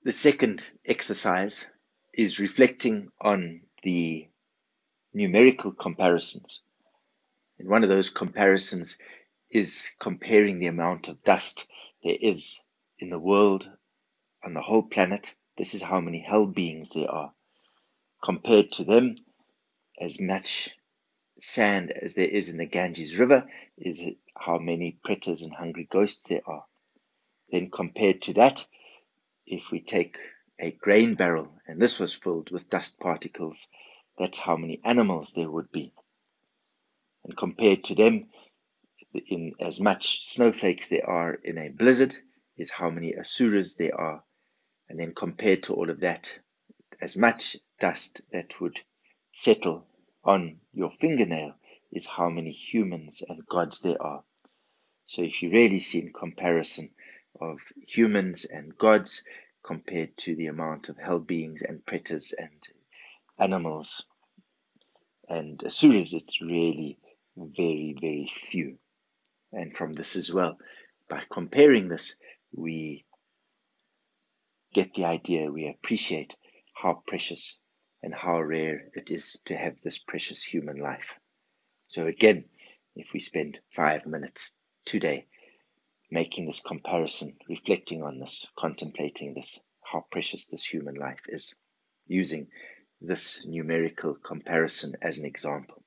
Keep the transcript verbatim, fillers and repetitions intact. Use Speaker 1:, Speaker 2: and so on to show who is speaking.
Speaker 1: The second exercise is reflecting on the numerical comparisons. And one of those comparisons is comparing the amount of dust there is in the world, on the whole planet. This is how many hell beings there are. Compared to them, as much sand as there is in the Ganges River is how many predators and hungry ghosts there are. Then compared to that, if we take a grain barrel and this was filled with dust particles, that's how many animals there would be. And compared to them, in as much snowflakes there are in a blizzard is how many asuras there are. And then compared to all of that, as much dust that would settle on your fingernail is how many humans and gods there are. So if you really see in comparison of humans and gods compared to the amount of hell beings and predators and animals and asuras, it's really very, very few. And from this as well, by comparing this, we get the idea, we appreciate how precious and how rare it is to have this precious human life. So again, if we spend five minutes today making this comparison, reflecting on this, contemplating this, how precious this human life is, using this numerical comparison as an example.